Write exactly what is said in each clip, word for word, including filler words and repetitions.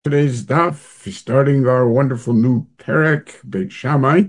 Today's daf, starting our wonderful new Perek, Beit Shammai,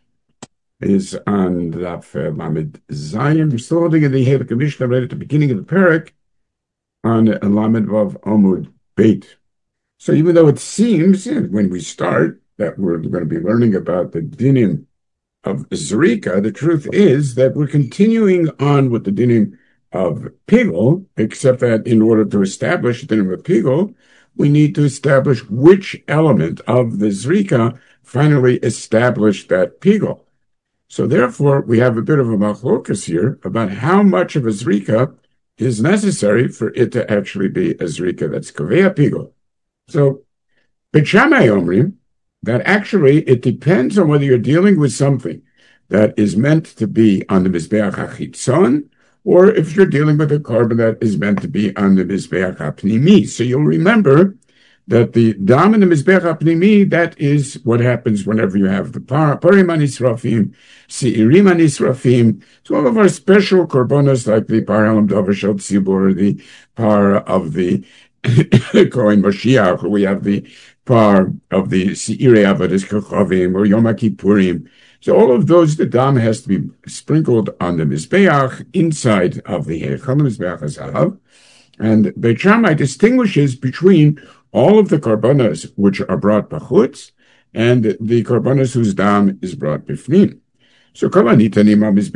is on daf uh, Lamed Zion. We're still holding in the Halakha Mishnah right at the beginning of the Perek on Lamed Vav Amud Beit. So even though it seems uh, when we start that we're going to be learning about the dinim of Zrika, the truth is that we're continuing on with the dinim of Pigel, except that in order to establish the dinim of Pigel, we need to establish which element of the Zrika finally established that Pigel. So therefore, we have a bit of a machlokas here about how much of a Zrika is necessary for it to actually be a Zrika that's Kovea Pigel. So, Beit Shammai Omrim, that actually it depends on whether you're dealing with something that is meant to be on the Mizbeach HaChitzon, or if you're dealing with a carbon that is meant to be on the Mizbeach HaPnimi. So you'll remember that the Dam in the Mizbeach HaPnimi, that is what happens whenever you have the Parim HaNisrafim, Seirim HaNisrafim. So all of our special korbanos, like the Par Halam Dover Shel Tzibur, the Par of the Kohen Moshiach, or we have the Par of the Seirei Avodas Kochavim, or Yom HaKippurim. So all of those, the dam has to be sprinkled on the Mizbeach, inside of the Heichal, the Mizbeach HaZahav. And Beit Shammai distinguishes between all of the korbanos which are brought b'chutz and the korbanos whose dam is brought b'fnim. So according to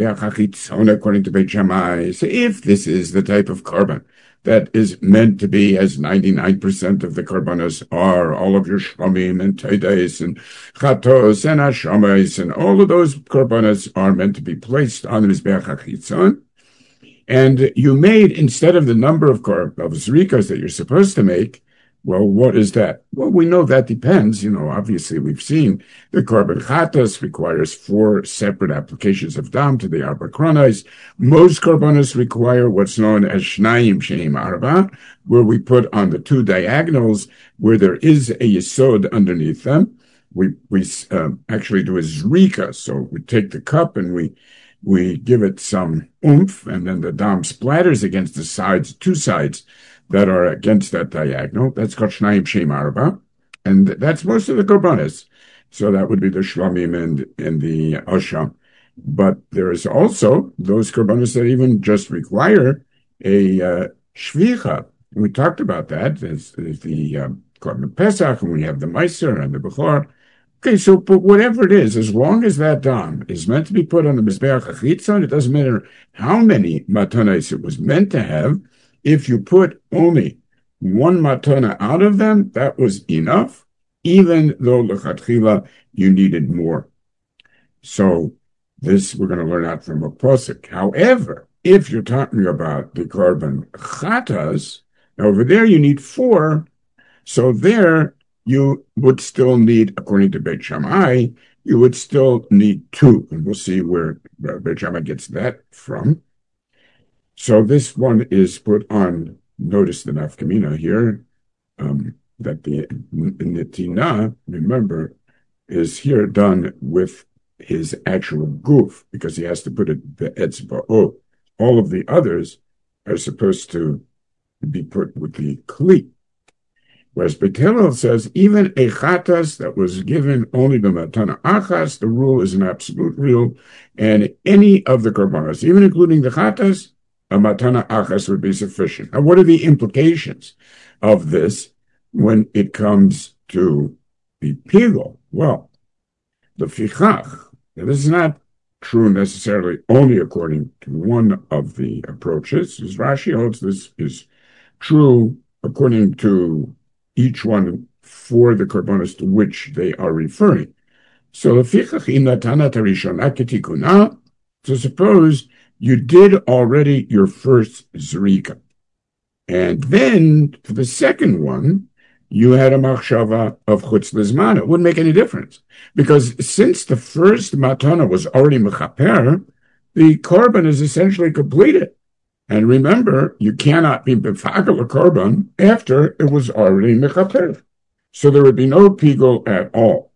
Beit Shammai, so if this is the type of korban that is meant to be, as ninety-nine percent of the korbanos are, all of your shlamim and tedes and chatos and hashamis, and all of those korbanos are meant to be placed on the Mizbeach HaChitzon, and you made, instead of the number of, kor- of zrikas that you're supposed to make, well, what is that? Well, we know that depends. You know, obviously we've seen the korban chatas requires four separate applications of dam to the arba kronos. Most korbanos require what's known as shnayim sheim arba, where we put on the two diagonals where there is a yesod underneath them. We we um, actually do a zrika, so we take the cup and we we give it some oomph, and then the dam splatters against the sides, two sides that are against that diagonal. That's called Shnayim Shem Arba, and that's most of the korbanos. So that would be the Shlamim and, and the Asham. But there is also those korbanos that even just require a uh, Shvicha. And we talked about that. There's, there's the um, Korban Pesach, and we have the Meiser and the Bechor. Okay, so but whatever it is, as long as that dam is meant to be put on the Mizbeach HaChitzon, it doesn't matter how many matanos it was meant to have. If you put only one matana out of them, that was enough, even though lechatchila you needed more. So this we're going to learn out from a posuk. However, if you're talking about the korban chatas, over there you need four. So there you would still need, according to Beit Shammai, you would still need two, and we'll see where Beit Shammai gets that from. So this one is put on, notice the nafkamina here, um, that the netina, remember, is here done with his actual goof, because he has to put it the etzba'o. All of the others are supposed to be put with the kli. Whereas Beit Hillel says, even a chatas that was given only the matana achas, the rule is an absolute rule, and any of the korbanos, even including the chatas, a matana achas would be sufficient. Now, what are the implications of this when it comes to the pigel? Well, the fichach, this is not true necessarily only according to one of the approaches. As Rashi holds, this is true according to each one for the korbanos to which they are referring. So the fichach in natana tarishona ketikuna. So suppose you did already your first zrika, and then for the second one, you had a machshava of chutz lizman. It wouldn't make any difference, because since the first matana was already mechaper, the korban is essentially completed. And remember, you cannot be befakel a korban after it was already mechaper. So there would be no pigel at all.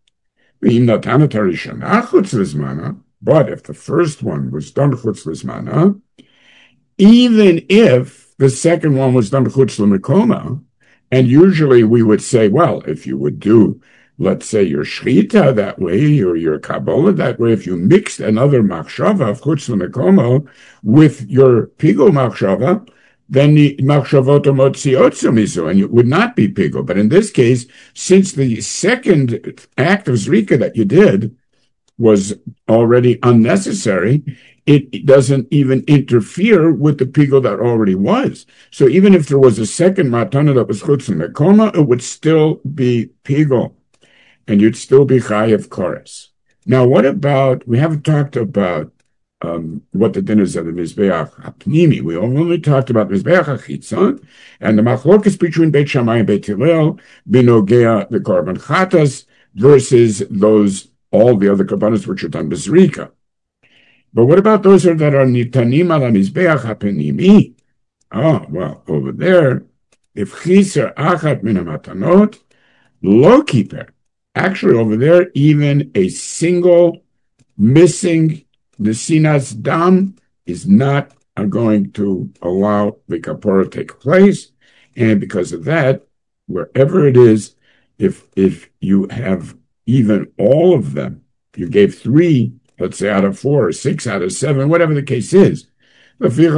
But if the first one was done chutz lizmana, even if the second one was done chutz l'mekoma, And usually we would say, well, if you would do, let's say, your shchita that way or your kabbalah that way, if you mixed another machshava of chutz l'mekomo with your pigo machshava, then the machshavot motziot miso, and it would not be pigo. But in this case, since the second act of zrika that you did was already unnecessary, it doesn't even interfere with the pigo that already was. So even if there was a second matana that was chutz l'mekoma, it would still be pigo, and you'd still be chayav kores. Now, what about, we haven't talked about um, what the din is of the Mizbeach HaPnimi. We only talked about Mizbeach HaChitzon, and the machlokas between Beit Shammai and Beit Hillel, binogea the korban chatas, versus those, all the other korbanos which are done b'zrika. But what about those that are nitanim ala mizbeach hapenimi? Oh, well, over there, if chiser achat min hamatanot, lo kiper. Actually, over there, even a single missing nesinas dam is not going to allow the kapora to take place. And because of that, wherever it is, if if you have even all of them, you gave three, let's say out of four or six out of seven, whatever the case is. Let's say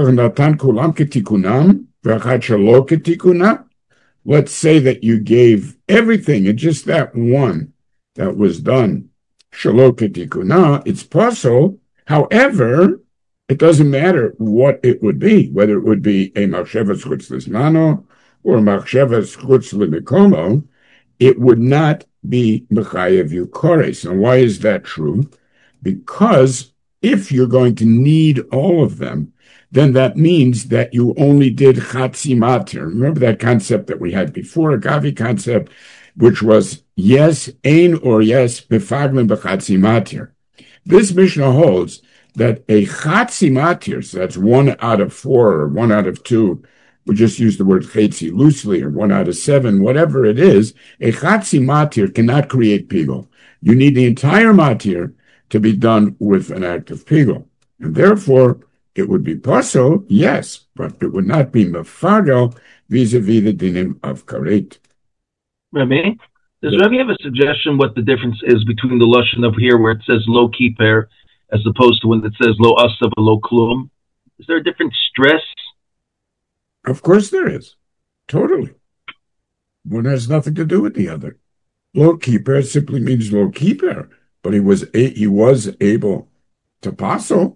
that you gave everything and just that one that was done. It's possible. However, it doesn't matter what it would be, whether it would be a machshavas chutz l'zmano or a machshavas chutz l'mekomo, it would not be mechayev you kores. And why is that true? Because if you're going to need all of them, then that means that you only did chatzi matir. Remember that concept that we had before, a Gavi concept, which was yes, ein or yes, befaglim b'chatzi matir. This Mishnah holds that a chatzi matir, so that's one out of four or one out of two, we just use the word chetzi loosely, or one out of seven, whatever it is, a chatzi matir cannot create pigul. You need the entire matir to be done with an act of pigul. And therefore, it would be pasul, yes, but it would not be mefagel vis-a-vis the dinim of karet. Rabbi, does Rabbi have a suggestion what the difference is between the lashon of here where it says lo kiper as opposed to when it says lo asav lo klum? Is there a different stress? Of course there is. Totally. One has nothing to do with the other. Lo kiper simply means lo kiper, but he was a, he was able to pasul.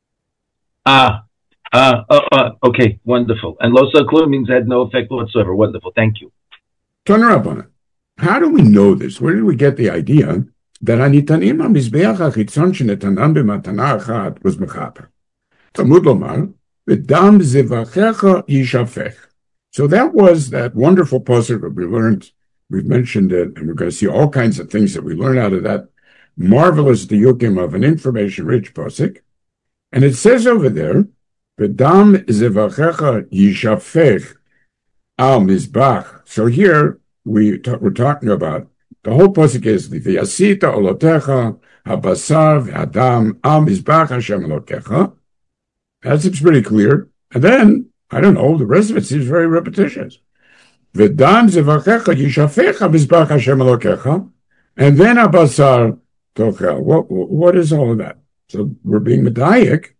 Ah, ah, uh, uh, okay, wonderful. And lo klum means had no effect whatsoever. Wonderful, thank you. Turn her up on it. How do we know this? Where did we get the idea that anitanim hamizbeach hachitzon shenetanam b'matana achat was mechaper? Talmud lomar v'dam zivachecha yishafech. So that was that wonderful pasuk that we learned. We've mentioned it, and we're going to see all kinds of things that we learn out of that marvelous diyukim of an information-rich pasuk. And it says over there, v'dam zivachecha yishafech al mizbach. So here we t- we're talking about the whole pasuk is the v'yasita olotecha habasar v'adam al mizbach Hashem elokecha. That seems pretty clear. And then I don't know, the rest of it seems very repetitious. V'dam zivachecha yishafech mizbach Hashem elokecha, and then habasar tochel. What what is all of that? So we're being medayik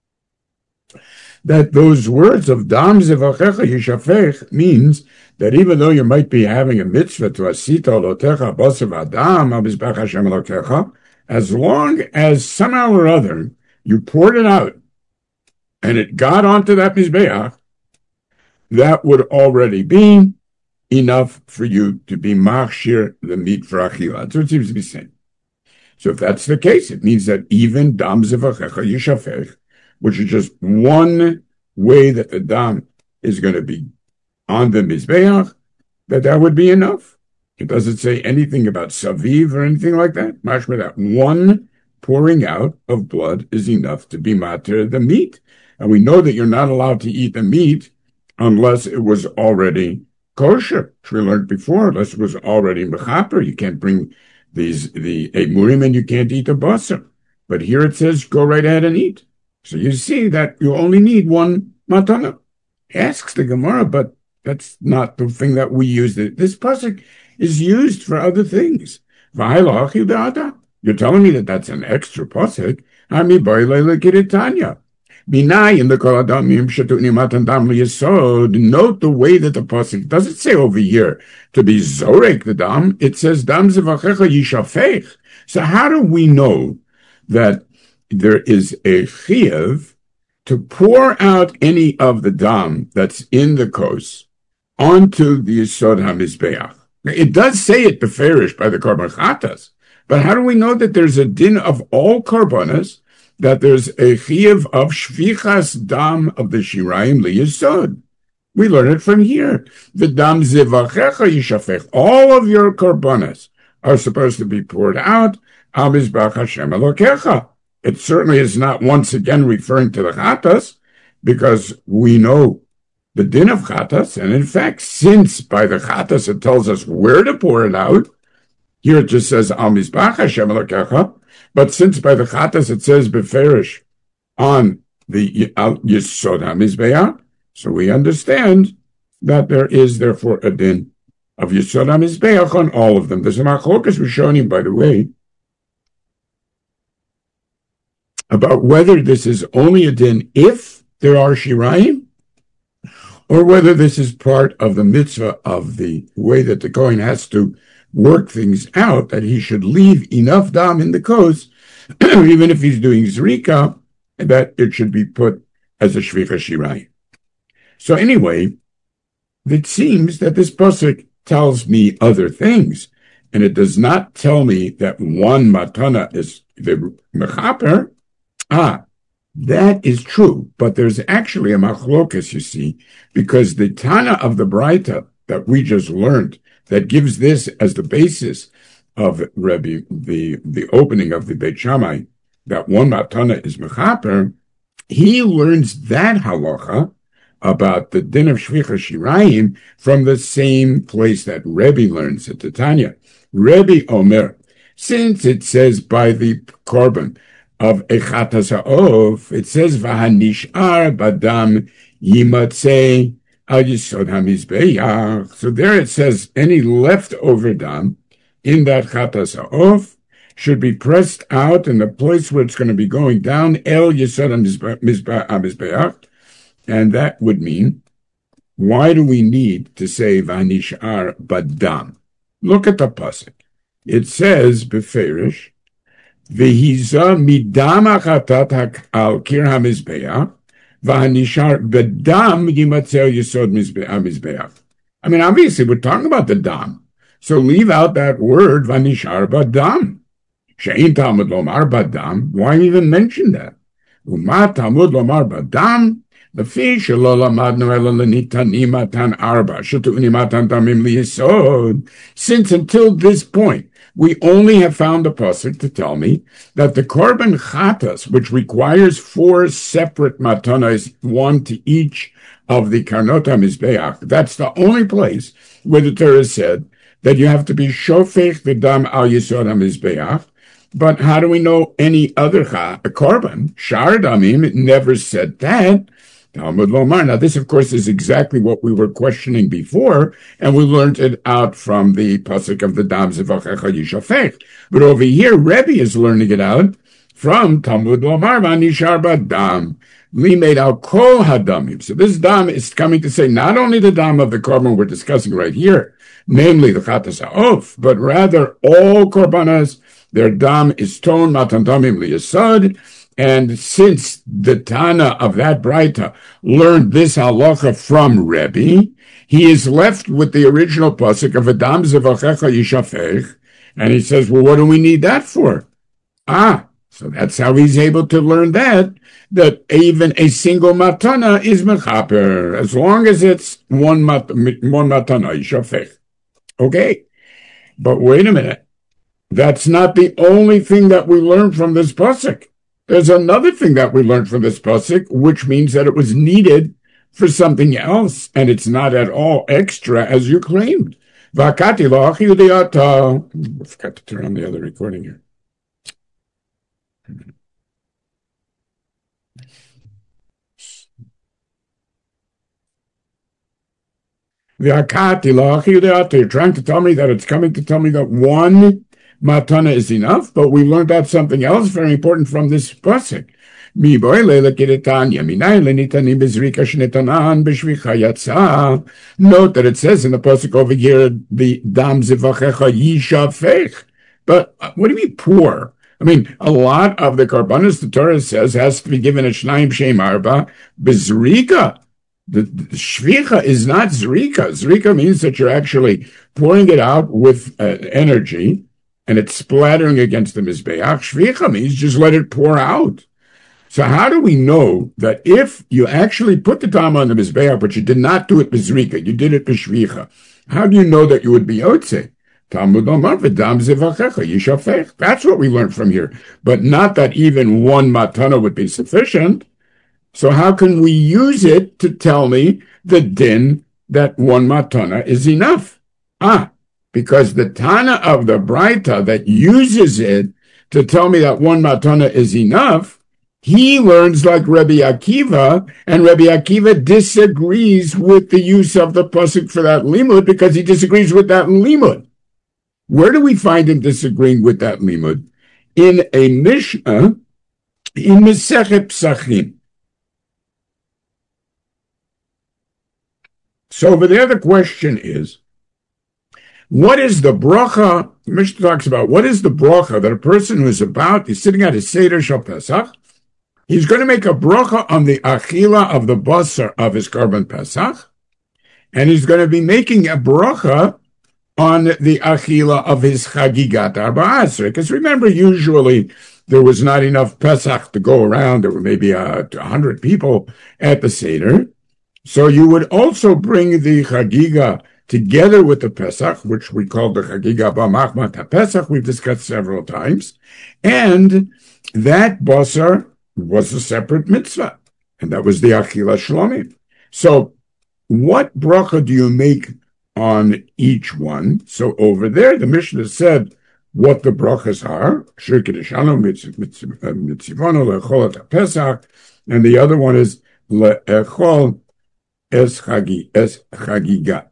that those words of dam zivachecha yishafech means that even though you might be having a mitzvah to asita lotecha basav adam abizbach Hashem lokecha, as long as somehow or other you poured it out and it got onto that mizbeach, that would already be enough for you to be machshir the meat for achila. That's what it seems to be saying. So if that's the case, it means that even dam zivachecha yishafech, which is just one way that the dam is going to be on the mizbeach, that that would be enough. It doesn't say anything about saviv or anything like that. Mashma, that one pouring out of blood is enough to be matir the meat. And we know that you're not allowed to eat the meat unless it was already kosher, which we learned before, unless it was already mechaper. You can't bring these the emurim and you can't eat the basar. But here it says, go right ahead and eat. So you see that you only need one matana. Asks the Gemara, but That's not the thing that we use. This pasuk is used for other things. You're telling me that that's an extra pasuk? Ami boile kiritanya. Binay in the Kol Adamim Shetuni Matan Dam Yesod. Note the way that the pasuk doesn't say over here to be zorek the dam. It says dam zevachecha yishafech. So how do we know that there is a chiyuv to pour out any of the dam that's in the kos onto the Yesod HaMizbeach? It does say it beferish by the Korban Chatas, but how do we know that there's a din of all korbanos, that there's a chiyuv of shvichas dam of the shirayim liyesod? We learn it from here. The dam zevachecha yishafech. All of your korbanos are supposed to be poured out al mizbach Hashem Elokecha. It certainly is not once again referring to the chatas, because we know the din of chatas, and in fact, since by the chatas it tells us where to pour it out, here it just says al mizbach Hashem Elokecha, but since by the chatas it says beferish on the Yesod HaMizbeach, so we understand that there is therefore a din of Yesod HaMizbeach on all of them. There's a machlokas Rishonim, by the way, about whether this is only a din if there are shirayim, or whether this is part of the mitzvah of the way that the Kohen has to work things out, that he should leave enough dam in the kos, even if he's doing zrika, that it should be put as a shvicha shirayim. So anyway, it seems that this pasuk tells me other things, and it does not tell me that one matana is the mechaper. Ah, that is true, but there's actually a machlokas, you see, because the Tana of the Braita that we just learned, that gives this as the basis of Rebbe, the, the opening of the Beit Shammai, that one matana is mechaper, he learns that halacha about the din of shvicha shirayim from the same place that Rebbe learns at the Tanya. Rebbe Omer, since it says by the korban of Echatas Ha'ov, it says Vahanishar Badam Yimatzei Al Yisod HaMizbeach. So there it says any leftover dam in that Chatas Ha'ov should be pressed out in the place where it's going to be going down El Yisod HaMizbeach. And that would mean, why do we need to say Vahanishar Badam? Look at the pasuk. It says beferish V'hiza midam achatat al kir hamizbeach, v'hanishar bedam yimatzel yesod hamizbeach. I mean, obviously, we're talking about the dam. So leave out that word, v'hanishar badam. She'in Talmud lomar badam. Why even mention that? Uma Talmud lomar badam. Lefi shelo lamadnu ela lenitani matan arba, shetu'ni matan damim liyesod. Since until this point, we only have found a pasuk to tell me that the korban chatas, which requires four separate matanas, one to each of the karnot hamizbeach, that's the only place where the Torah said that you have to be shofech the dam al yisod hamizbeach. But how do we know any other cha- korban? Shar damim, it never said that. Talmud Lomar. Now, this, of course, is exactly what we were questioning before, and we learned it out from the pasuk of the Dam Zevachecha Yishafech. But over here, Rebbe is learning it out from Talmud Lomar Vanishar Badam. Li made out Kol Hadamim. So this Dam is coming to say not only the Dam of the korban we're discussing right here, namely the Chatas Ha'of, but rather all korbanas, their Dam is Ton Matan Damim Liyasad. And since the Tana of that Braita learned this halacha from Rebbe, he is left with the original pasuk of Adam Zevachecha Yishafech, and he says, well, what do we need that for? Ah, so that's how he's able to learn that, that even a single matana is mechaper, as long as it's one, mat, one matana, Yishafech. Okay, but wait a minute. That's not the only thing that we learn from this pasuk. There's another thing that we learned from this pasuk, which means that it was needed for something else, and it's not at all extra as you claimed. Vakati lo achi udiyata. I forgot to turn on the other recording here. You're trying to tell me that it's coming to tell me that one matana is enough, but we learned out something else very important from this pasuk. Note that it says in the pasuk over here, the dam zivachecha yishafech. But what do you mean pour? I mean, a lot of the karbanos, the Torah says, has to be given a shnayim shem arba bezrika. The, the shvicha is not zrika. Zrika means that you're actually pouring it out with uh, energy, and it's splattering against the mizbeach. Shvicha means just let it pour out. So how do we know that if you actually put the dam on the mizbeach, but you did not do it bezrika, you did it b'shvicha, how do you know that you would be yotze? That's what we learned from here, but not that even one matana would be sufficient. So how can we use it to tell me the din that one matana is enough? Ah, because the Tana of the Braita that uses it to tell me that one matana is enough, he learns like Rabbi Akiva, and Rabbi Akiva disagrees with the use of the pasuk for that limud because he disagrees with that limud. Where do we find him disagreeing with that limud? In a Mishnah, in Masechet Psachim. So over there, the question is, what is the bracha? The Mishnah talks about what is the bracha that a person who is about, he's sitting at his Seder Shal Pesach, he's going to make a bracha on the achila of the basar of his Karban Pesach, and he's going to be making a bracha on the achila of his chagigat arba asrei. Because remember, usually there was not enough Pesach to go around. There were maybe a hundred people at the Seder. So you would also bring the chagiga together with the Pesach, which we call the chagiga b'machmat haPesach. We've discussed several times. And that basar was a separate mitzvah. And that was the achila shlomim. So what bracha do you make on each one? So over there, the Mishnah said what the brachas are, and the other one is le'echol es chagiga.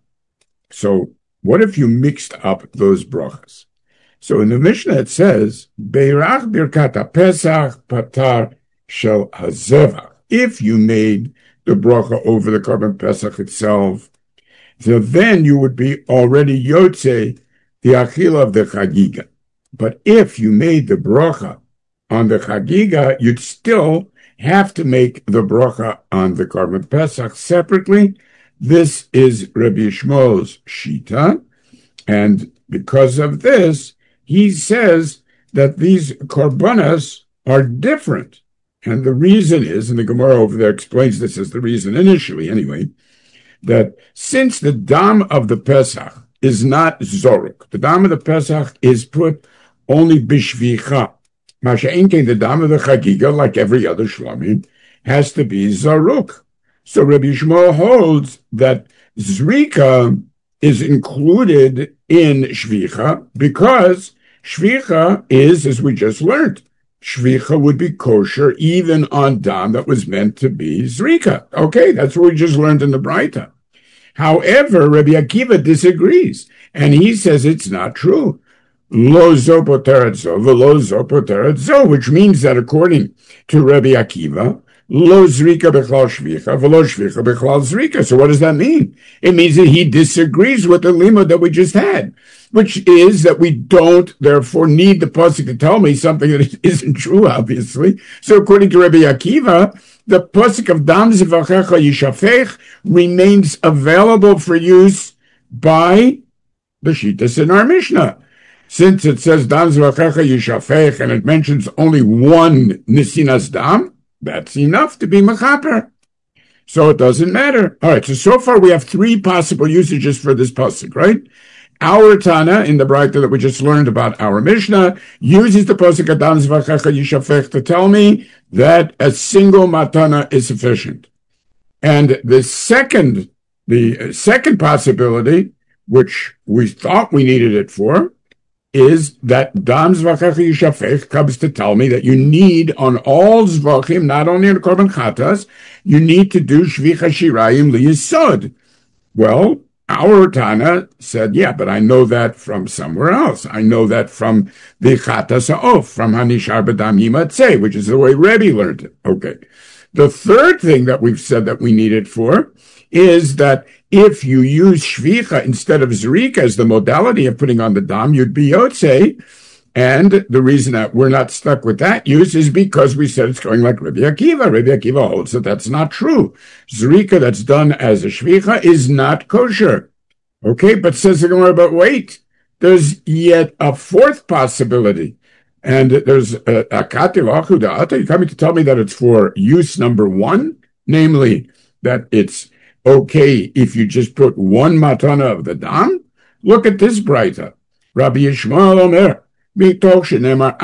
So what if you mixed up those brachas? So in the Mishnah it says, Beirach birkat Pesach patar shel hazevach. If you made the bracha over the Karban Pesach itself, so then you would be already yotze the achila of the chagiga. But if you made the bracha on the chagiga, you'd still have to make the bracha on the Karban Pesach separately. This is Rabbi Shmuel's shita, and because of this, he says that these korbanos are different. And the reason is, and the Gemara over there explains this as the reason initially anyway, that since the dam of the Pesach is not zoruk, the dam of the Pesach is put only bishvicha. Masha'inkein, the dam of the chagiga, like every other shlamim, has to be zaruk. So Rabbi Shmuel holds that zrika is included in shvicha because shvicha is, as we just learned, shvicha would be kosher even on dam that was meant to be zrika. Okay, that's what we just learned in the Braita. However, Rabbi Akiva disagrees, and he says it's not true. Lo zo poteret zo, v'lo zo poteret zo, which means that according to Rabbi Akiva, lo zrika b'chlal shvicha, v'lo shvicha b'chlal zrika. So what does that mean? It means that he disagrees with the limud that we just had, which is that we don't, therefore, need the pasuk to tell me something that isn't true, obviously. So according to Rabbi Akiva, the pasuk of dam zivachecha yishafech remains available for use by the shittas in our Mishnah. Since it says dam zivachecha yishafech and it mentions only one nisinas dam, that's enough to be mechaper. So it doesn't matter. All right, so so far we have three possible usages for this pasuk, right? Our Tana, in the Braita that we just learned about our Mishnah, uses the pasuk Adam Zvachecha Yishafech to tell me that a single matana is sufficient. And the second, the second possibility, which we thought we needed it for, is that Dam Zvachecha Yishafech comes to tell me that you need on all Zvachim, not only on Korban Chatas, you need to do Shvicha Shirayim Liyisod. Well, our Tana said, yeah, but I know that from somewhere else. I know that from the Chatas Ha'of, from Hanishar B'dam Yimatzeh, which is the way Rebbe learned it. Okay. The third thing that we've said that we need it for is that if you use Shvicha instead of Zrika as the modality of putting on the Dam, you'd be Yotzei. And the reason that we're not stuck with that use is because we said it's going like Rabbi Akiva. Rabbi Akiva holds that that's not true. Zrika that's done as a shvicha is not kosher. Okay, but says the Gemara, but wait, there's yet a fourth possibility. And there's a kativ achuda. You're coming to tell me that it's for use number one, namely that it's okay if you just put one matana of the dam? Look at this braita. Rabbi Yishmael Omer. So it says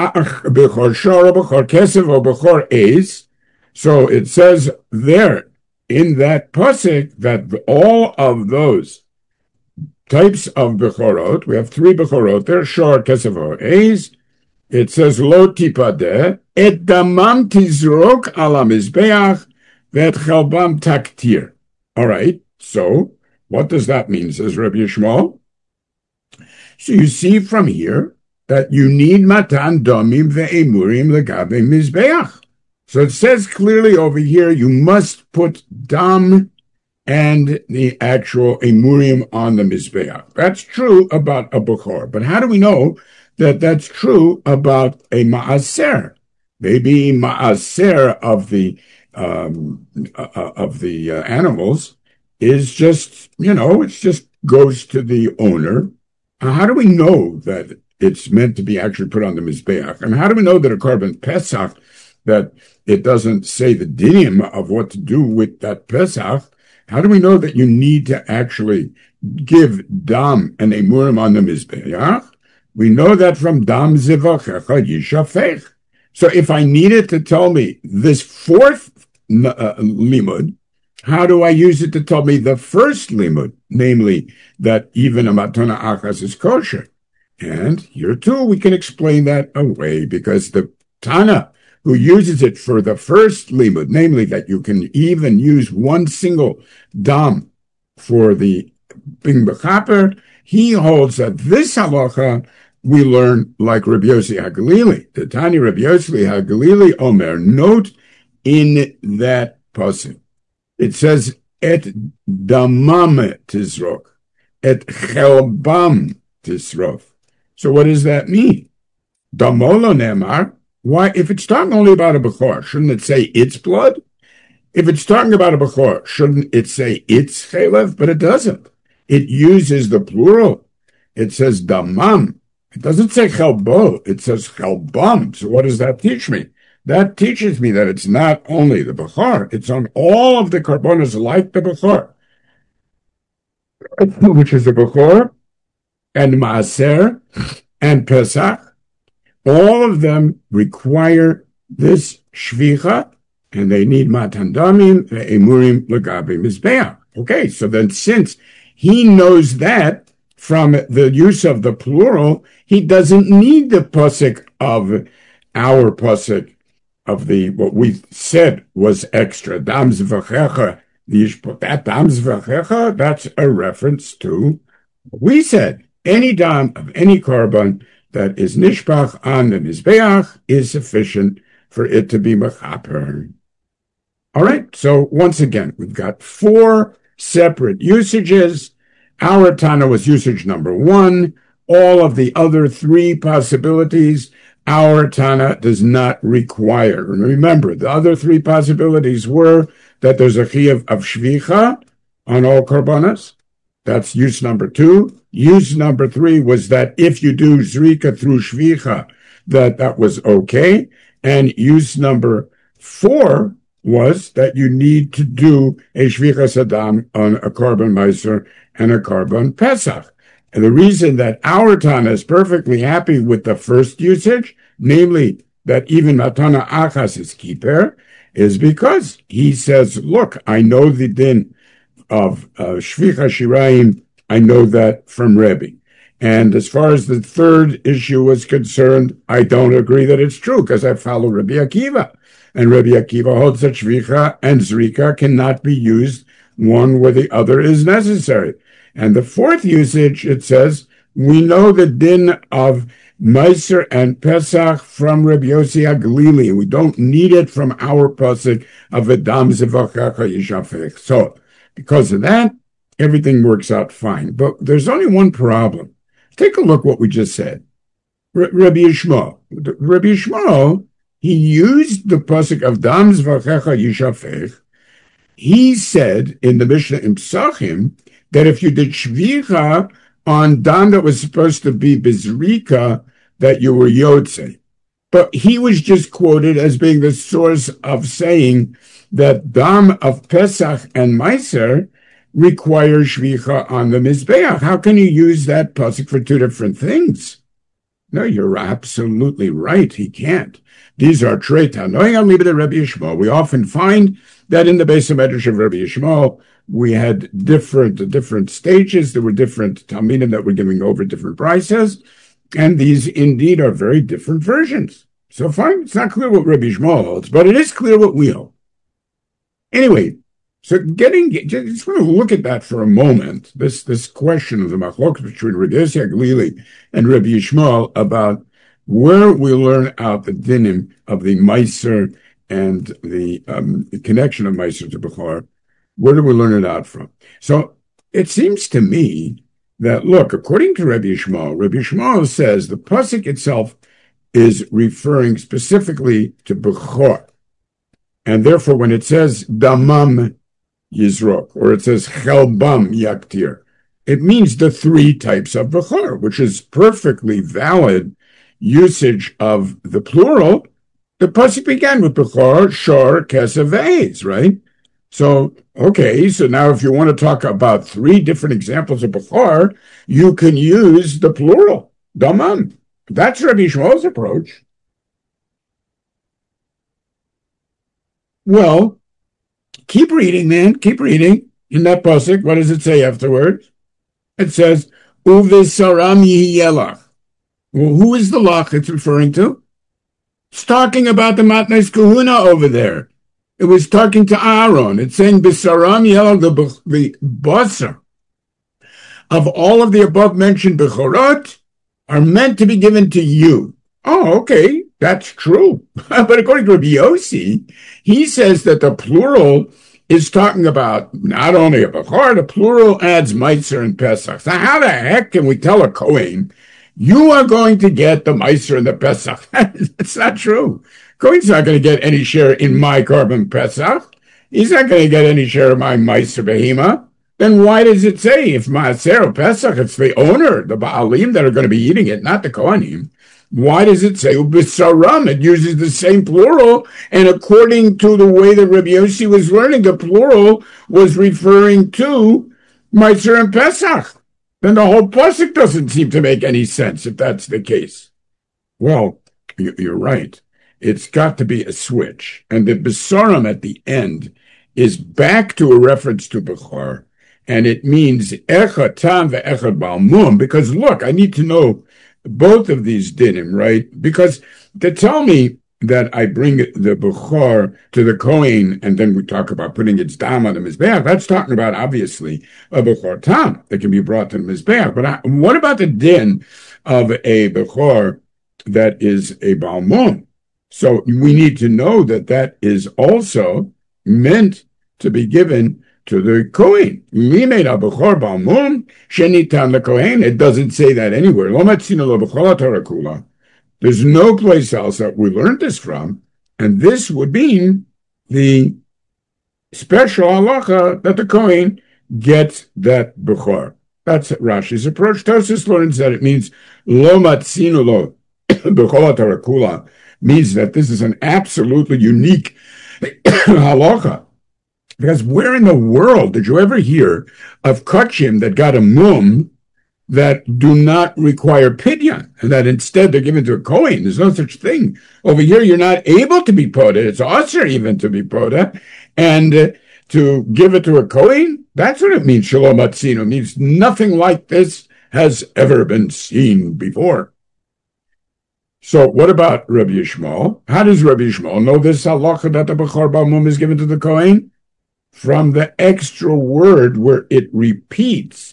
there in that pasuk that all of those types of bechorot, we have three bechorot there, shor, kesef, or eis. It says lo tipadeh et damam tizrok ala mizbeach vet chalbam taktir. All right, so what does that mean? Says Rabbi Yishmael. So you see from here that you need matan domim ve'emurim legabe mizbeach. So it says clearly over here, you must put dam and the actual emurim on the mizbeach. That's true about a bukhor. But how do we know that that's true about a ma'aser? Maybe ma'aser of the um, uh, of the uh, animals is just, you know, it just goes to the owner. Uh, how do we know that it's meant to be actually put on the Mizbeach? And how do we know that a Korban Pesach, that it doesn't say the dinim of what to do with that Pesach? How do we know that you need to actually give dam and emurim on the Mizbeach? We know that from dam zivachecha yishafech. So if I needed to tell me this fourth uh, limud, how do I use it to tell me the first limud, namely that even a matana achas is kosher? And here too, we can explain that away because the Tana who uses it for the first limud, namely that you can even use one single dam for the Bing B'chaper, he holds that this halacha we learn like Rabbi Yossi HaGalili. The Tani Rabbi Yossi HaGalili Omer, note in that pasuk. It says, et damam tizrok, et chelbam tisrof. So what does that mean? Damolo nemar. Why, if it's talking only about a bechor, shouldn't it say its blood? If it's talking about a bechor, shouldn't it say its chelev? But it doesn't. It uses the plural. It says damam. It doesn't say chelbo. It says chelbam. So what does that teach me? That teaches me that it's not only the bechor, it's on all of the karbonos like the bechor, which is the bechor and maaser and pesach. All of them require this shvicha, and they need matan damim ve'emurim legabe mizbeach. Okay, so then since he knows that from the use of the plural, he doesn't need the pasuk of our pasuk of the, what we said was extra. Dam zvachecha, that dam zvachecha, that's a reference to what we said. Any dam of any korban that is nishpach on the mizbeach is sufficient for it to be mechaper. All right, so once again, we've got four separate usages. Our Tana was usage number one. All of the other three possibilities, our Tana does not require. Remember, the other three possibilities were that there's a chiyuv of shvicha on all korbanos. That's use number two. Use number three was that if you do zrika through shvicha, that that was okay. And use number four was that you need to do a shvicha sadam on a korban meiser and a korban pesach. And the reason that our Tana is perfectly happy with the first usage, namely that even matana achas is kiper, is because he says, look, I know the din of uh, shvicha shirayim, I know that from Rebbe. And as far as the third issue was concerned, I don't agree that it's true because I follow Rabbi Akiva. And Rabbi Akiva holds that shvicha and zrika cannot be used one where the other is necessary. And the fourth usage, it says, we know the din of Meiser and Pesach from Rabbi Yossi HaGlili. We don't need it from our pasuk of Adam Zevachacha Yishafech. So, because of that, everything works out fine. But there's only one problem. Take a look what we just said. R- Rabbi Yishmael. Rabbi Yishmael, he used the pasuk of Adam Zevachacha Yishafech. He said in the Mishnah in Psachim that if you did shvicha on dam that was supposed to be bizrika, that you were yotze. But he was just quoted as being the source of saying that dam of Pesach and Meiser requires shvicha on the Mizbeach. How can you use that pasuk for two different things? No, you're absolutely right. He can't. These are treta. Knowing I'll leave it at Rabbi Yishmael. We often find that in the base of Medrash of Rabbi Yishmael, we had different different stages. There were different Talmidim that were giving over different prices, and these indeed are very different versions. So fine, it's not clear what Rabbi Yishmael holds, but it is clear what we hold. Anyway, so getting, just want to look at that for a moment, this this question of the machlokas between Rabbi Yossi HaGlili and Rabbi Yishmael about where we learn out the dinim of the Meiser and the, um, the connection of Meiser to Bechor. Where do we learn it out from? So it seems to me that, look, according to Rabbi Yishmael, Rabbi Yishmael says the pasuk itself is referring specifically to Bechor. And therefore, when it says damam yizrok, or it says chelbam yaktir, it means the three types of Bechor, which is perfectly valid usage of the plural. The pasuk began with Bechor, Shor, Kesef, V'ez, right? So, okay, so now if you want to talk about three different examples of Bechor, you can use the plural, damam. That's Rabbi Yishmael's approach. Well, keep reading, man. Keep reading. In that pasuk, what does it say afterwards? It says, Uvesaram yiyelach. Well, who is the lach it's referring to? It's talking about the Matnes Kahuna over there. It was talking to Aaron. It's saying, Besaram yiyelach, the, the basar of all of the above-mentioned Bechorot are meant to be given to you. Oh, okay. That's true. But according to Rabbi Yossi, he says that the plural is talking about not only a Bechor, the plural adds Meiser and Pesach. So how the heck can we tell a Kohen, you are going to get the Meiser and the Pesach? That's not true. Kohen's not going to get any share in my Korban Pesach. He's not going to get any share of my Meiser Behema. Then why does it say if Maaser Pesach, it's the owner, the Baalim that are going to be eating it, not the Kohanim? Why does it say Ubisaram? It uses the same plural, and according to the way that Rabbi Yossi was learning, the plural was referring to Meiser and Pesach. Then the whole pasuk doesn't seem to make any sense if that's the case. Well, you're right. It's got to be a switch, and the Besaram at the end is back to a reference to Bechor, and it means Echad Tam ve'Echad Balmum, because look, I need to know both of these dinim, right? Because to tell me that I bring the Bechor to the Kohen, and then we talk about putting its dam on the Mizbeach, that's talking about, obviously, a Bechor Tam that can be brought to the Mizbeach. But I, what about the din of a Bechor that is a Balmum? So we need to know that that is also meant to be given to the Kohen. It doesn't say that anywhere. There's no place else that we learned this from, and this would mean the special halacha that the Kohen gets that Bechor. That's Rashi's approach. Tosfos learns that it means lo matzinu lo b'chol hatarakula, means that this is an absolutely unique halacha. Because where in the world did you ever hear of kachim that got a mum that do not require pidyon, and that instead they're given to a kohen? There's no such thing. Over here, you're not able to be poda. It's also even to be poda. And uh, to give it to a kohen, that's what it means, shalom atzino. It means nothing like this has ever been seen before. So what about Rabbi Yishmael? How does Rabbi Yishmael know this halacha that the Bechor Balmum is given to the kohen? From the extra word where it repeats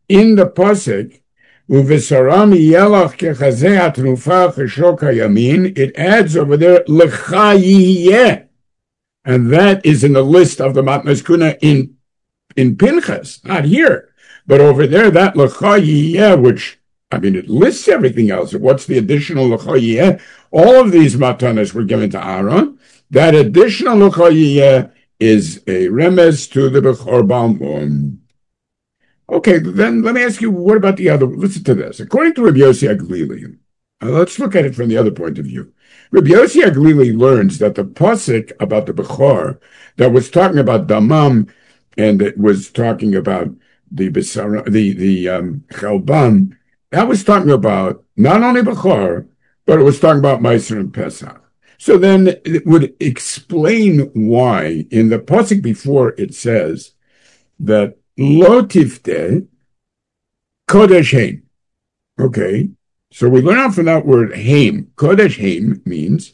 in the pasuk, uvesaram yelach kechazeh atnufa cheshok hayamin, it adds over there lecha yiyeh, and that is in the list of the Matnas Kuna in in Pinchas, not here, but over there that lecha yiyeh, which I mean it lists everything else. What's the additional lecha yiyeh? All of these matanas were given to Aaron. That additional lecha yiyeh is a remez to the Bechor Balmum. Okay, then let me ask you, what about the other? Listen to this. According to Rabbi Yossi Aglili, uh, let's look at it from the other point of view. Rabbi Yossi Aglili learns that the pasuk about the Bechor that was talking about Damam and it was talking about the Besara, the the um, Chalban, that was talking about not only Bechor, but it was talking about Meiser and Pesach. So then it would explain why in the pasuk before it says that Lo tifte kodesh heim. Okay, so we learn out from that word heim. Kodesh heim means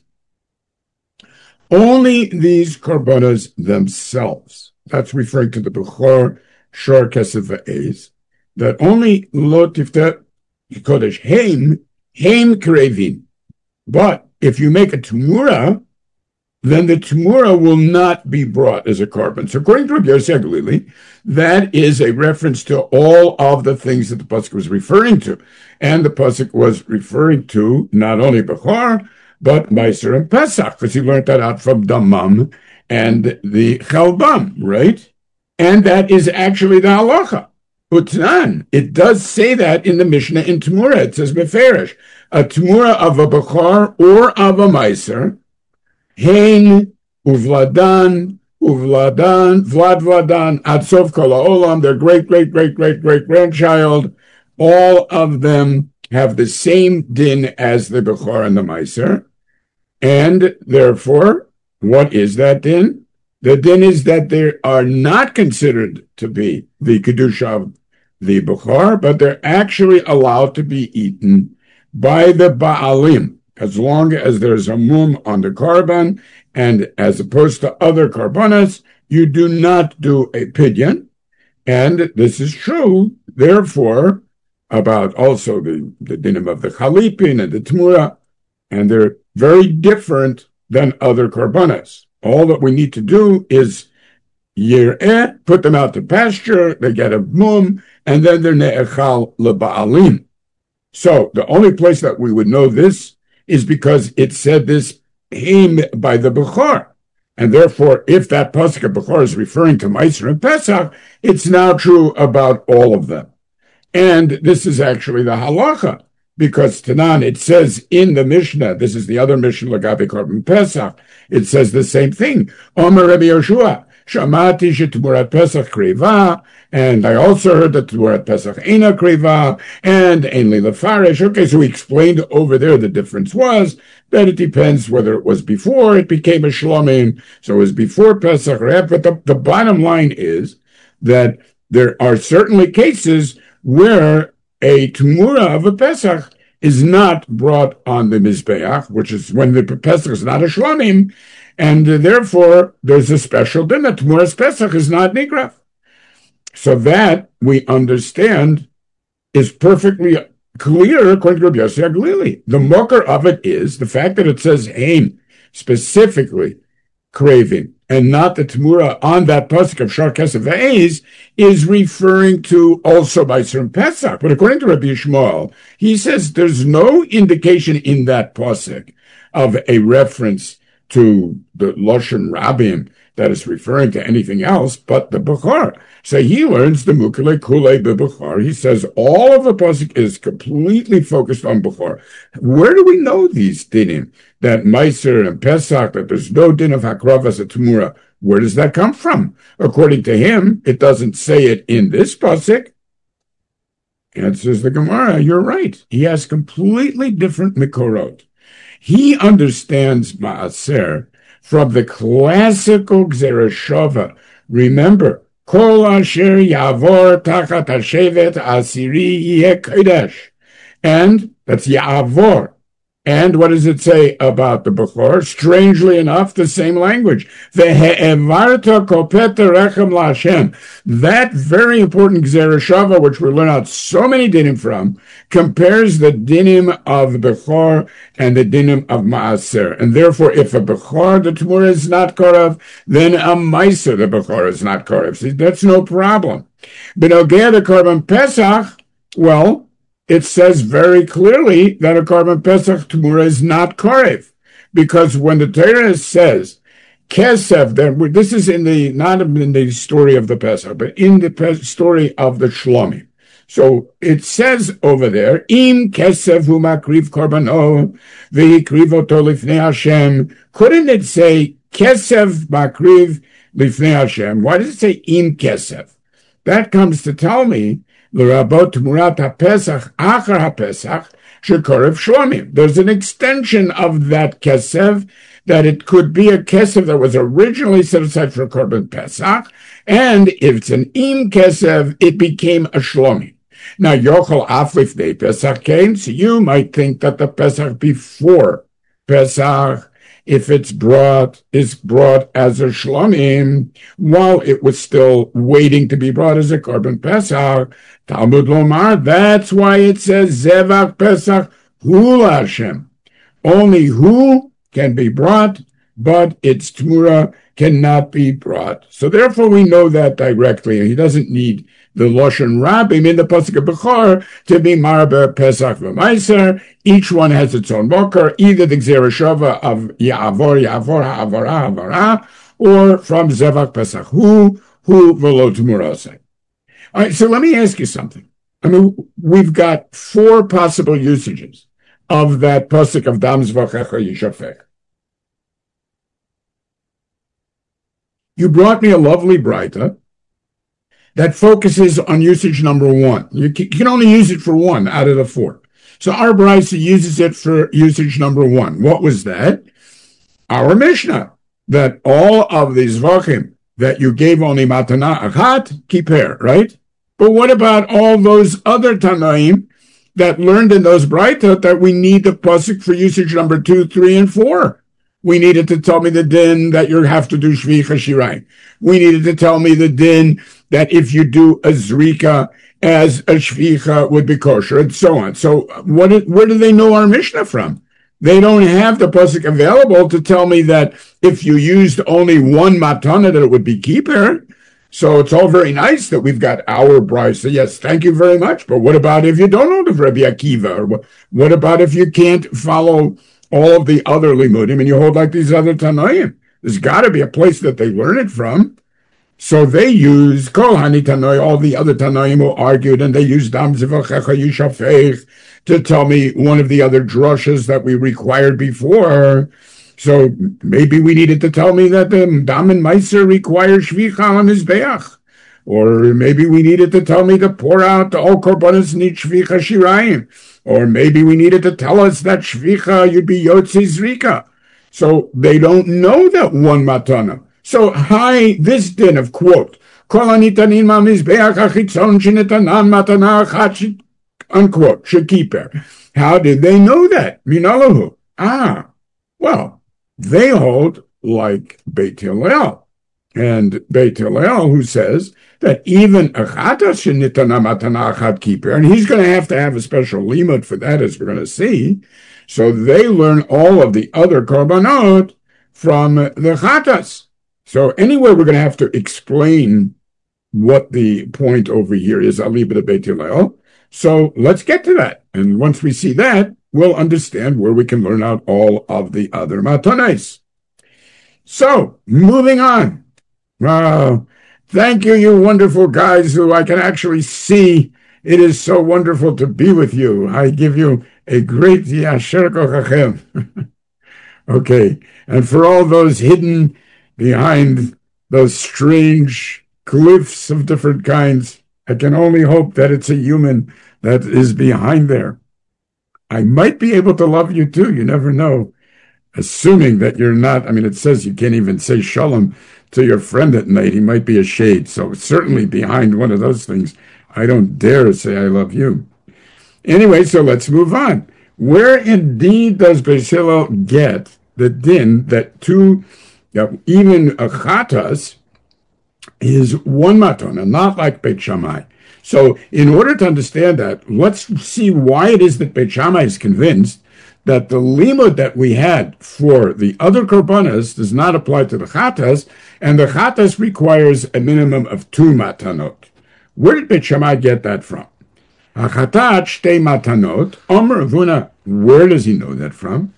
only these karbanas themselves. That's referring to the Bechor Shor Kesef V'ez. That only lo tifte kodesh heim, heim krevin. But if you make a Tumura, then the Tumura will not be brought as a carbon. So according to Rabbi Yossi Aglili, that is a reference to all of the things that the Pasuk was referring to. And the Pasuk was referring to not only Bechor, but Meiser and Pesach, because he learned that out from Damam and the Chalbam, right? And that is actually the halacha. Utnan, it does say that in the Mishnah in Tumura. It says Meferish, a Tumura of a Bechor or of a Meiser, Hein, Uvladan, Uvladan, Vlad Vladan, Atzov Kol Olam, their great, great, great, great, great grandchild, all of them have the same din as the Bechor and the Meiser. And therefore, what is that din? The din is that they are not considered to be the Kedusha of the Bechor, but they're actually allowed to be eaten by the Baalim, as long as there's a mum on the karban, and as opposed to other karbanas, you do not do a pidyon. And this is true, therefore, about also the, the dinim of the chalipin and the tmura, and they're very different than other karbanas. All that we need to do is yir'eh, put them out to pasture, they get a mum, and then they're ne'echal leba'alim. So the only place that we would know this is because it said this heim by the Bechor. And therefore, if that pasuk of Bechor is referring to Meiser and Pesach, it's now true about all of them. And this is actually the halacha, because Tanan, it says in the Mishnah, this is the other Mishnah, Lagabe Korban Pesach, it says the same thing. Omer Rabbi Yoshua, Shamati she'tmurat Pesach kreva, and I also heard that tmurat Pesach eina kreva, and ein li lefarish. Okay, so we explained over there the difference was that it depends whether it was before it became a shlomim, so it was before Pesach or after. But the, the bottom line is that there are certainly cases where a tmura of a Pesach is not brought on the Mizbeach, which is when the Pesach is not a shlomim, and uh, therefore there's a special din that Tmuras Pesach is not nigraf. So that we understand is perfectly clear according to Rabbi Yossi Aglili. The mocker of it is the fact that it says aim, specifically craving, and not the Tmura on that pasuk of Shar Kesef V'ez is referring to also by Meiser Pesach. But according to Rabbi Yishmael, he says there's no indication in that pasuk of a reference to the Lashon Rabim that is referring to anything else but the Bechor. So he learns the Mukile Kule B'Bechor. He says all of the pasuk is completely focused on Bechor. Where do we know these dinim? That Meiser and Pesach, that there's no din of Hakravas at Tumura. Where does that come from? According to him, it doesn't say it in this pasuk. Answers the Gemara, you're right. He has completely different Mikorot. He understands Ma'aser from the classical Gzereshova. Remember, Kol asher yavor tachat hashevet asiri yeh kodesh. And that's yavor. And what does it say about the Bechor? Strangely enough, the same language. Ve'evarta kopeta rechem la'Hashem. That very important Gzera Shava, which we learn out so many dinim from, compares the dinim of the Bechor and the dinim of Maaser. And therefore, if a Bechor, the Tamura is not Korav, then a Meiser, the Bechor, is not Korav. See, that's no problem. But Ogea the Korban Pesach, well, it says very clearly that a Korban Pesach Tamura is not Korev, because when the Torah says Kesef, then this is in the not in the story of the Pesach, but in the story of the Shlomim. So it says over there, Im Kesef hu makriv korbano v'hikriv oto lifnei Hashem. Couldn't it say Kesef makriv lifnei Hashem? Why does it say Im Kesef? That comes to tell me L'rabot Tmurat HaPesach, Achar HaPesach, Shekorev Shlomim. There's an extension of that Kesef, that it could be a Kesef that was originally set aside for Korban Pesach, and if it's an Im Kesef, it became a Shlomim. Now, Yochel Aflif De Pesach came, so you might think that the Pesach before Pesach, if it's brought, is brought as a Shlomim, while it was still waiting to be brought as a Korban Pesach. Talmud Lomar, that's why it says Zevach Pesach Hu Hashem. Only Hu can be brought, but its Tmura cannot be brought. So therefore we know that directly. He doesn't need the Loshen Rabbim in the Pasuk of Bechor to be Marber Pesach v'Maiser. Each one has its own Bokar, either the Gzera Shava of Ya'avor, Ya'avor, Ha'avara, Havara, or from Zevach Pesach Hu, Hu v'lo Tmuraseh. All right, so let me ask you something. I mean, we've got four possible usages of that pasuk of Dam Zvachecha Yishafech. You brought me a lovely Braita that focuses on usage number one. You can only use it for one out of the four. So our Braita uses it for usage number one. What was that? Our Mishnah, that all of the Zvachim that you gave only Matana Achat, Kiper, right? But what about all those other Tanaim that learned in those Braita that we need the pasuk for usage number two, three, and four? We needed to tell me the din that you have to do Shvicha Shirayim. We needed to tell me the din that if you do a Zrika as a Shvicha would be kosher, and so on. So what? Where do they know our Mishnah from? They don't have the pasuk available to tell me that if you used only one matana that it would be kippur. So it's all very nice that we've got our brisa. Yes, thank you very much. But what about if you don't know the Rabbi Akiva? Or what, what about if you can't follow all of the other limudim and you hold like these other Tanoim? There's got to be a place that they learn it from. So they use Kol Hani Tanoi, all the other Tanoim who argued, and they used Dam Zivachecha Yishafech to tell me one of the other drushes that we required before. So maybe we needed to tell me that the Dam and Meiser require Shvicha on Mizbeach. Or maybe we needed to tell me to pour out all Korbanos need Shvicha Shirayim. Or maybe we needed to tell us that Shvicha you'd be Yotzei Zrika. So they don't know that one Matana. So hi, this din of quote, Kol Anitanin Ma Mizbeach Achitzon Shenetanan Matana Achat, unquote, Shekiper. How did they know that? Minalahu. Ah, well, they hold like Beit Hillel. And Beit Hillel, who says that even Achatas Shenitana Matana Achat Kippur, and he's going to have to have a special limud for that, as we're going to see. So they learn all of the other korbanot from the Chatas. So anyway, we're going to have to explain what the point over here is, Aliba de Beit Hillel. So let's get to that. And once we see that, we'll understand where we can learn out all of the other matanos. So, moving on. Uh, thank you, you wonderful guys who I can actually see. It is so wonderful to be with you. I give you a great yasher kochachem. Okay, and for all those hidden behind those strange glyphs of different kinds, I can only hope that it's a human that is behind there. I might be able to love you too, you never know. Assuming that you're not, I mean, it says you can't even say shalom to your friend at night. He might be a shade. So certainly behind one of those things, I don't dare say I love you. Anyway, so let's move on. Where indeed does Beis Hillel get the din that two, uh, even a chatas, is one matana, not like Beit Shammai? So in order to understand that, let's see why it is that Beit Shammai is convinced that the limud that we had for the other korbanos does not apply to the chatas, and the chatas requires a minimum of two matanot. Where did Beit Shammai get that from? Hachatat shtei matanot, Omer Avuna. Where does he know that from?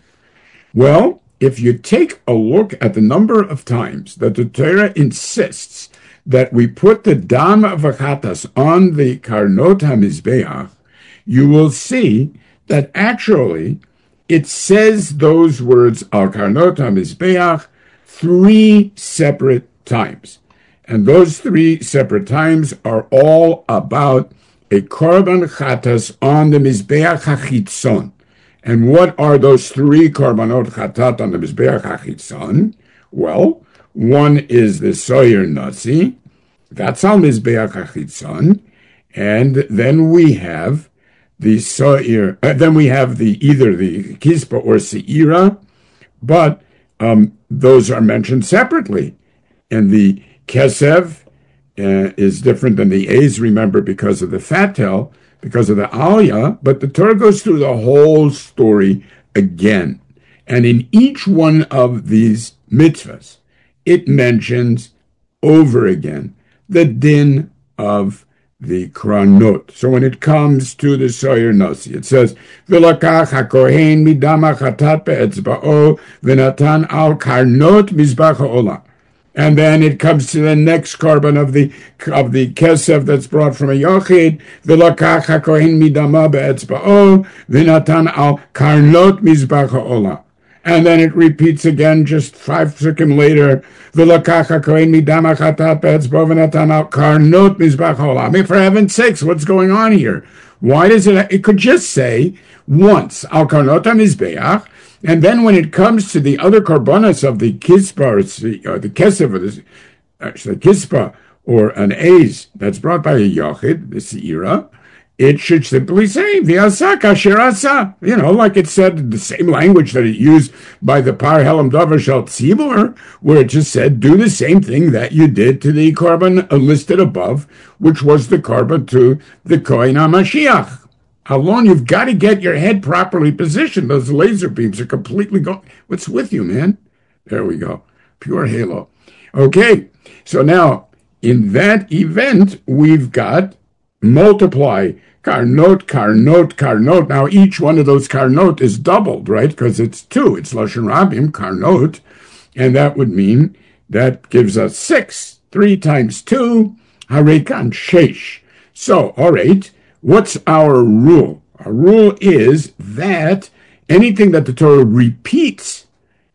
Well, if you take a look at the number of times that the Torah insists that we put the dam of achatas on the karnot hamizbeach, you will see that actually it says those words al karnot hamizbeach three separate times. And those three separate times are all about a korban chatas on the mizbeach hachitzon. And what are those three korbanot chatat on the mizbeach hachitzon? Well, one is the soyer nasi, that's on mizbeach hachitzon, and then we have the soyer. Uh, then we have the either the kispa or seira, but um, those are mentioned separately, and the kesev uh, is different than the A's, remember, because of the fatel, because of the aliyah, but the Torah goes through the whole story again. And in each one of these mitzvahs, it mentions over again the din of the kranot. So when it comes to the soyer nasi, it says, V'lakach hakohen midama chatat be'etzba'o v'natan al karnot mizbach ha'olam. And then it comes to the next korban of the of the kesef that's brought from a yochid. V'lakach hakohen midama be'etzba'o v'natan al karnot mizbach ha'olam. And then it repeats again just five seconds later. V'lakach hakohen midama chatat be'etzba'o v'natan al karnot mizbach ha'olam. I mean, for heaven's sakes, what's going on here? Why does it? It could just say once al karnot mizbeach. And then when it comes to the other korbanos of the kispa, or the, or the kesef, or the, actually, kispa, or an aze that's brought by a yochid, the seira, it should simply say, v'asa kasher asa, you know, like it said, the same language that it used by the par helam davar shel tzibur, where it just said, do the same thing that you did to the korban listed above, which was the korban to the Kohen HaMashiach. Alon, you've got to get your head properly positioned. Those laser beams are completely going. What's with you, man? There we go. Pure halo. Okay, so now in that event, we've got multiply karnot, karnot, karnot. Now each one of those karnot is doubled, right? Because it's two. It's Lashon Rabim, karnot. And that would mean that gives us six. Three times two, harekan shesh. So, all right. What's our rule? Our rule is that anything that the Torah repeats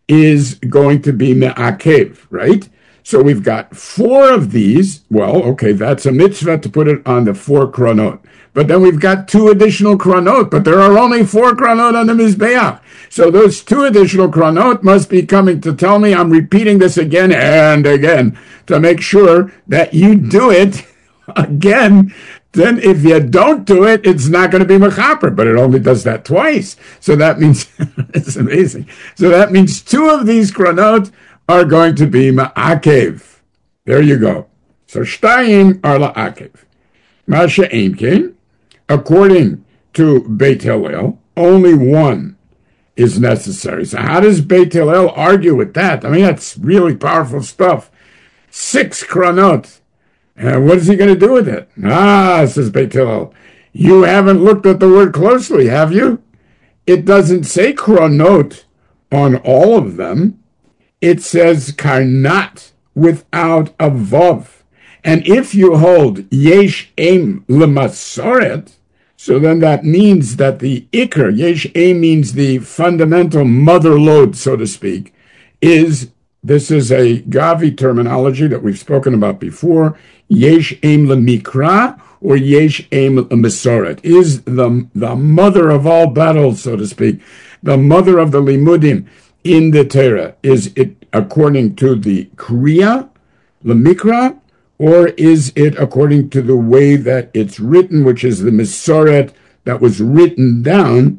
is going to be me'akev, right? So we've got four of these. Well, okay, that's a mitzvah to put it on the four kronot. But then we've got two additional kronot, but there are only four kronot on the Mizbeach. So those two additional kronot must be coming to tell me I'm repeating this again and again to make sure that you do it again. Then if you don't do it, it's not going to be mechaper, but it only does that twice. So that means, it's amazing. So that means two of these kronot are going to be ma'akev. There you go. So shtayim are la'akev. Masha Einkein, according to Beit Hillel, only one is necessary. So how does Beit Hillel argue with that? I mean, that's really powerful stuff. Six kronot. And what is he going to do with it? Ah, says Beit Hillel, you haven't looked at the word closely, have you? It doesn't say kronot on all of them. It says karnat without a vav. And if you hold yesh aim lemasoret, so then that means that the ikr, yesh aim means the fundamental mother lode, so to speak, is, this is a Gavi terminology that we've spoken about before, yesh aim lemikra, or yesh aim lemasoret, is the, the mother of all battles, so to speak, the mother of the limudim in the Torah. Is it according to the kriya, lemikra, or is it according to the way that it's written, which is the Mesoret that was written down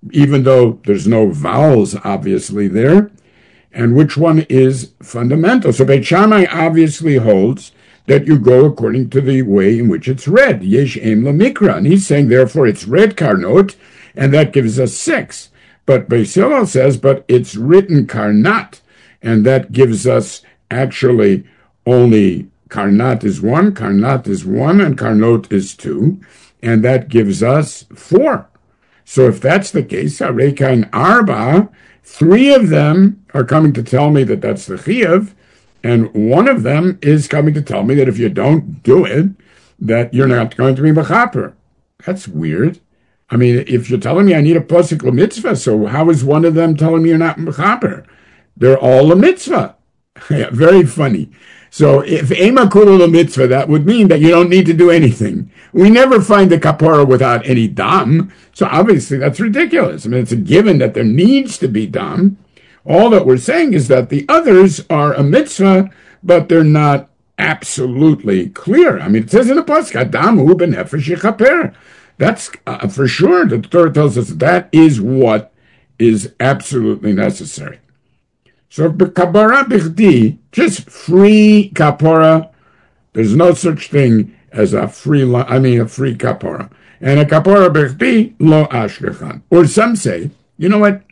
even though there's no vowels obviously there, and which one is fundamental. So Beit Shammai obviously holds that you go according to the way in which it's read, Yesh Em Lamikra, and he's saying therefore it's read Karnot, and that gives us six. But Beis Hillel says, but it's written Karnat, and that gives us actually only Karnat is one, Karnat is one, and Karnot is two, and that gives us four. So if that's the case, Hareka and Arba, three of them are coming to tell me that that's the Chiyuv, and one of them is coming to tell me that if you don't do it, that you're not going to be Mechaper. That's weird. I mean, if you're telling me I need a Pasuk L'mitzvah, so how is one of them telling me you're not Mechaper? They're all a mitzvah. Yeah, very funny. So if Ema Kula L'mitzvah, that would mean that you don't need to do anything. We never find the kapara without any dam, so obviously that's ridiculous. I mean, it's a given that there needs to be dam. All that we're saying is that the others are a mitzvah, but they're not absolutely clear. I mean, it says in the pasuk, Adamu b'nefesh yichaper. That's uh, for sure. The Torah tells us that is what is absolutely necessary. So kapara bichdi, just free kapara. There's no such thing as a free, I mean, a free kapara. And a kapara bichdi lo ashrechan. Or some say, you know what?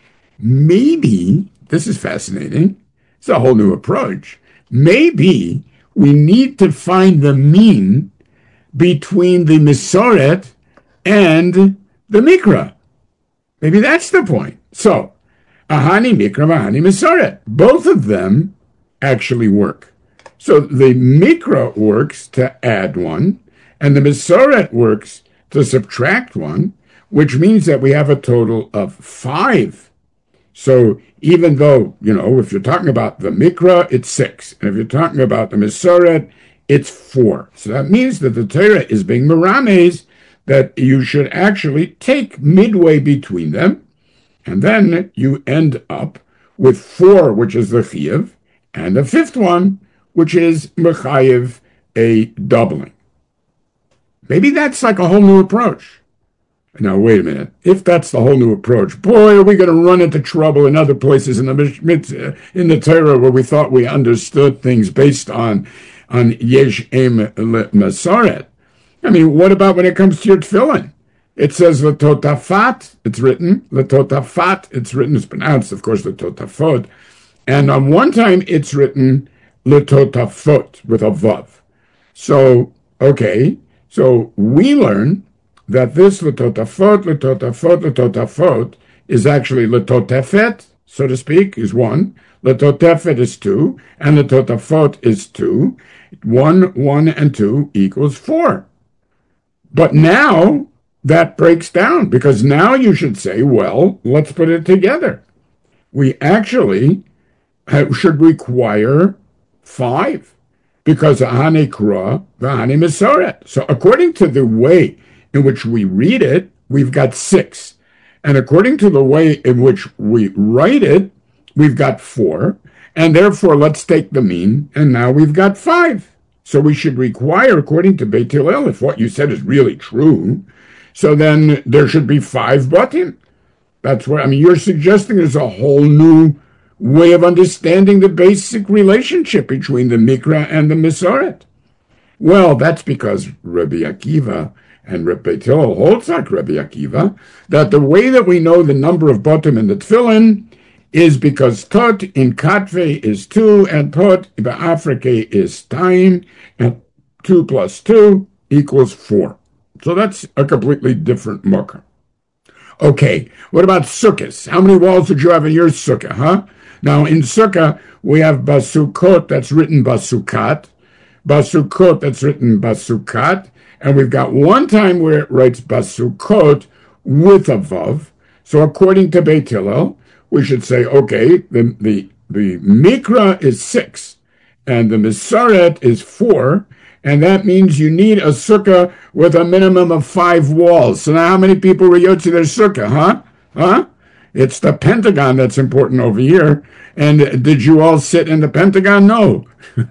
Maybe, this is fascinating, it's a whole new approach. Maybe we need to find the mean between the Mesoret and the Mikra. Maybe that's the point. So, Ahani Mikra, Ahani Mesoret. Both of them actually work. So the Mikra works to add one, and the Mesoret works to subtract one, which means that we have a total of five. So even though, you know, if you're talking about the Mikra, it's six. And if you're talking about the Mesoret, it's four. So that means that the Torah is being merames, that you should actually take midway between them, and then you end up with four, which is the Chiyuv, and the fifth one, which is Mechayev, a doubling. Maybe that's like a whole new approach. Now, wait a minute. If that's the whole new approach, boy, are we going to run into trouble in other places in the in the Torah where we thought we understood things based on on Yesh Em Masoret. I mean, what about when it comes to your tefillin? It says L'totafat, it's written. L'totafat, it's written. It's pronounced, of course, L'totafot. And on one time, it's written L'totafot with a vav. So, okay, so we learn that this L'totafot, L'totafot, L'totafot is actually L'totefet, so to speak, is one. L'totefet is two, and L'totafot is two. One, one, and two equals four. But now that breaks down, because now you should say, well, let's put it together. We actually should require five, because Ahane Kra, Ahane Mesoret. So according to the way in which we read it, we've got six. And according to the way in which we write it, we've got four. And therefore, let's take the mean, and now we've got five. So we should require, according to Beit Hillel, if what you said is really true, so then there should be five batim. That's what, I mean, you're suggesting there's a whole new way of understanding the basic relationship between the Mikra and the Mesoret. Well, that's because Rabbi Akiva and Rabbi Hillel holds like Rabbi Akiva, that the way that we know the number of batim in the tefillin is because tot in katve is two, and tot in Afrike is time, and two plus two equals four. So that's a completely different mucker. Okay, what about sukkahs? How many walls did you have in your sukkah, huh? Now, in sukkah, we have basukot that's written basukat, basukot that's written basukat, and we've got one time where it writes basukot with a vav. So according to Beit Hillel, we should say, okay, the, the, the mikra is six, and the mesoret is four, and that means you need a sukkah with a minimum of five walls. So now how many people were yotzi their sukkah, huh? Huh? It's the Pentagon that's important over here. And did you all sit in the Pentagon? No.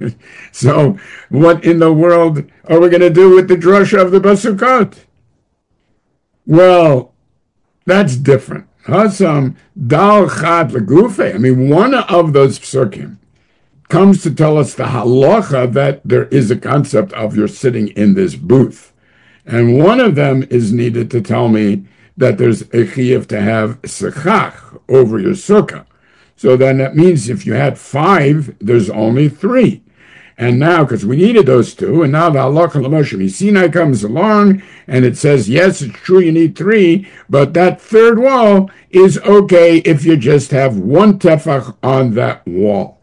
So what in the world are we going to do with the drasha of the basukot? Well, That's different. Hasam dal chad legufe. I mean, one of those psukim comes to tell us the halacha that there is a concept of you're sitting in this booth. And one of them is needed to tell me that there's a chiyuv to have sechach over your sukkah. So then that means if you had five, there's only three. And now, because we needed those two, and now the halacha l'Moshe Sinai comes along, and it says, yes, it's true you need three, but that third wall is okay if you just have one tefach on that wall.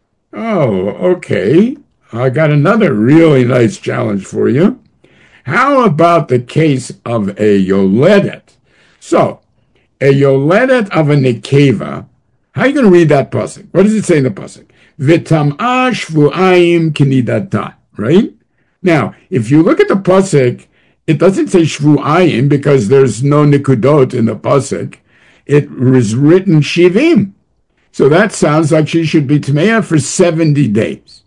Oh, okay. I got another really nice challenge for you. How about the case of a yoledet? So, a yoledet of a nekeva, how are you going to read that pasuk? What does it say in the pasuk? V'tam'a shvu'ayim kinidata, right? Now, if you look at the pasuk, it doesn't say shvu'ayim because there's no nikudot in the pasuk. It was written shivim. So that sounds like she should be tmeya for seventy days.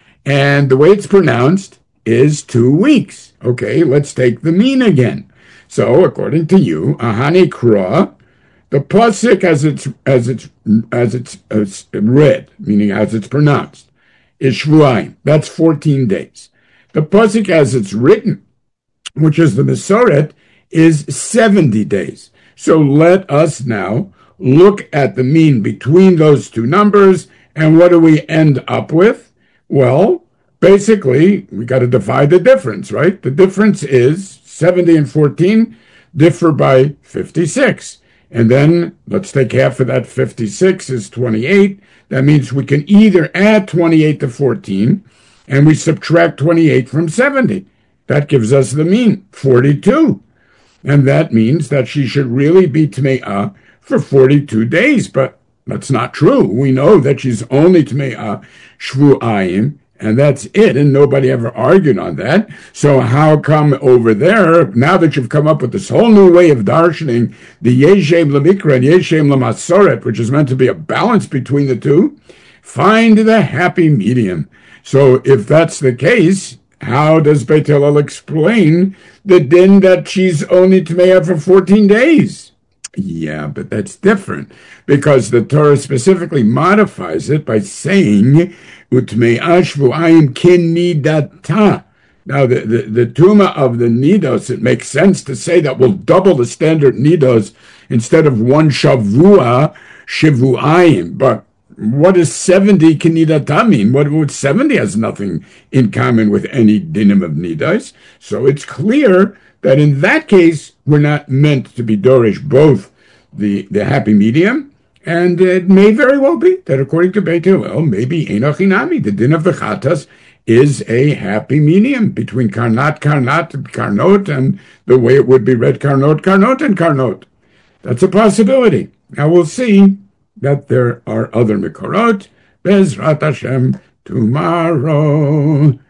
And the way it's pronounced is two weeks. Okay, let's take the mean again. So, according to you, ahani kra, the pasuk as it's as it's as it's, as read, meaning as it's pronounced, is shvuayim. That's fourteen days. The pasuk as it's written, which is the Masoret, is seventy days. So let us now look at the mean between those two numbers, and what do we end up with? Well, basically, we got to divide the difference, right? The difference is seventy and fourteen differ by fifty-six. And then let's take half of that fifty-six is twenty-eight. That means we can either add twenty-eight to fourteen, and we subtract twenty-eight from seventy. That gives us the mean, forty-two. And that means that she should really be tme'ah for forty-two days. But that's not true. We know that she's only tme'ah shvu'ayim, and that's it, and nobody ever argued on that. So how come over there, now that you've come up with this whole new way of darshaning, the Yeshem Lamikra and Yeshem Lamasoret, which is meant to be a balance between the two, find the happy medium. So if that's the case, how does Beit Hillel explain the din that she's only tme'ah for fourteen days? Yeah, but that's different, because the Torah specifically modifies it by saying, Utme'ah shvu'ayim kinidata. Now, the, the, the tuma of the nidos, it makes sense to say that we'll double the standard nidos instead of one shavua shivu'ayim. But what does seventy kinidata mean? What would seventy has nothing in common with any dinim of nidos. So it's clear that in that case, we're not meant to be dorish both the, the happy medium, and it may very well be that according to Beit Hillel, maybe Enochinami, the din of the Chatas, is a happy medium between Karnat, Karnat, Karnot, and the way it would be read Karnot, Karnot, and Karnot. That's a possibility. Now we'll see that there are other Mikorot, Bezrat Hashem, tomorrow.